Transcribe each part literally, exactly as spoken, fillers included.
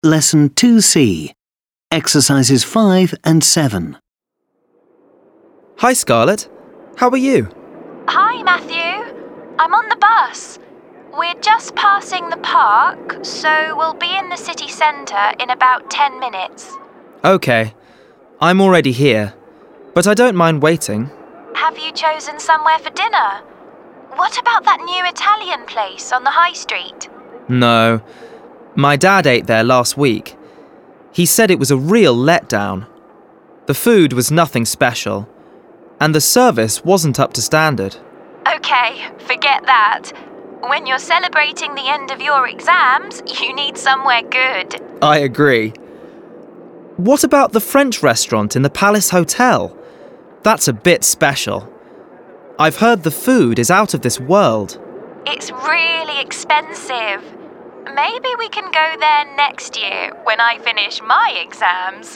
Lesson two C, Exercises five and seven. Hi, Scarlett. How are you? Hi, Matthew. I'm on the bus. We're just passing the park, so we'll be in the city centre in about ten minutes. Okay. I'm already here, but I don't mind waiting. Have you chosen somewhere for dinner? What about that new Italian place on the high street? No. My dad ate there last week. He said it was a real letdown. The food was nothing special, and the service wasn't up to standard. Okay, forget that. When you're celebrating the end of your exams, you need somewhere good. I agree. What about the French restaurant in the Palace Hotel? That's a bit special. I've heard the food is out of this world. It's really expensive. Maybe we can go there next year when I finish my exams.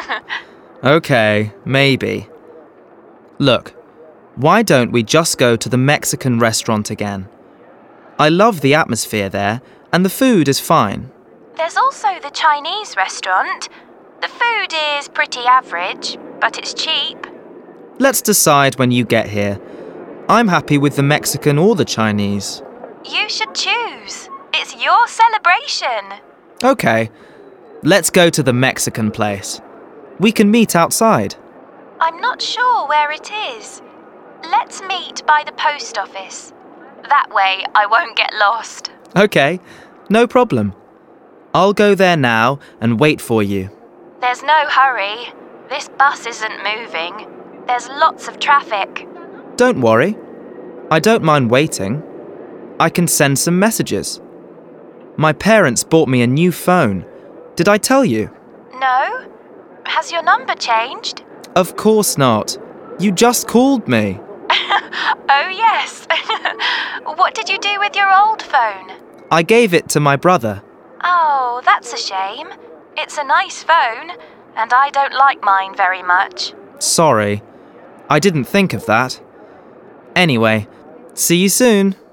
Okay, maybe. Look, why don't we just go to the Mexican restaurant again? I love the atmosphere there, and the food is fine. There's also the Chinese restaurant. The food is pretty average, but it's cheap. Let's decide when you get here. I'm happy with the Mexican or the Chinese. You should choose. It's your celebration. Okay, let's go to the Mexican place. We can meet outside. I'm not sure where it is. Let's meet by the post office. That way I won't get lost. Okay, no problem. I'll go there now and wait for you. There's no hurry. This bus isn't moving. There's lots of traffic. Don't worry. I don't mind waiting. I can send some messages. My parents bought me a new phone. Did I tell you? No? Has your number changed? Of course not. You just called me. Oh, yes. What did you do with your old phone? I gave it to my brother. Oh, that's a shame. It's a nice phone, and I don't like mine very much. Sorry. I didn't think of that. Anyway, see you soon.